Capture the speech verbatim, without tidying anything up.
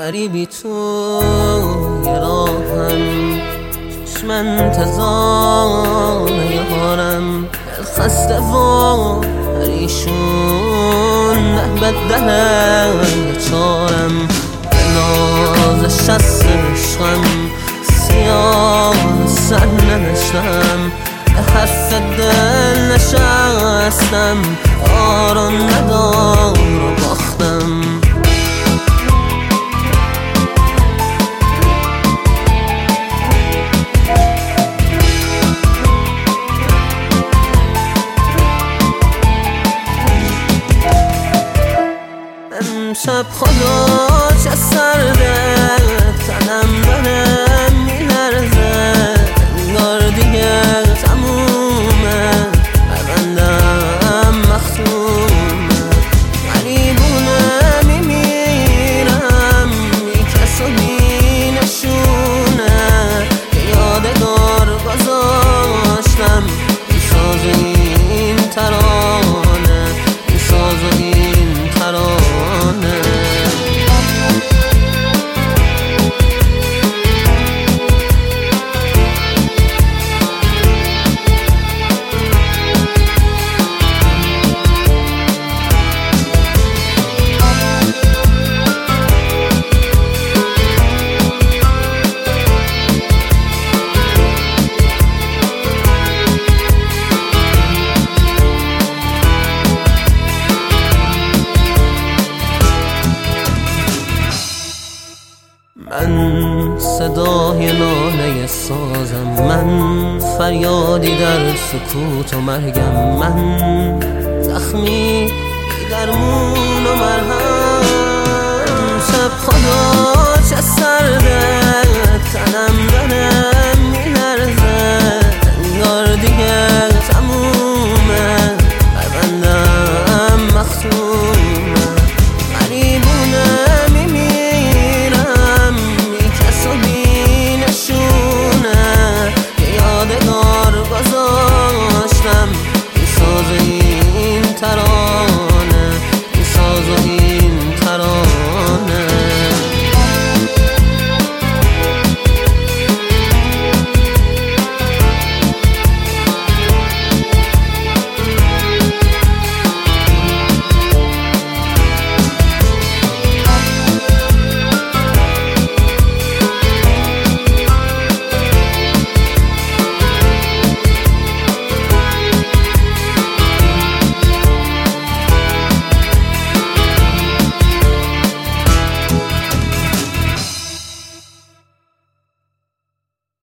غریبی تو یه راهم، چشم انتظار یارم، خسته و پریشون نهبت دهر چارم، به نازش از عشقم سیاه سر ننشتم، به حرف دل نشستم، آرام ندار و باختم. امشب خدا چه سرده، تنم داره میلرزه، انگار دیگه تمومه، پروندم مختومه، غریبونه میمیرم، بی کس و بی نشونه، که یادگار گذاشتم، این ساز و این ترانه، این ساز و این ترانه. من صدای ناله سازم، من فریادی در سکوت و مرگم، من زخمی بی درمون و مرهم. شب خدا چه سرده، تنم داره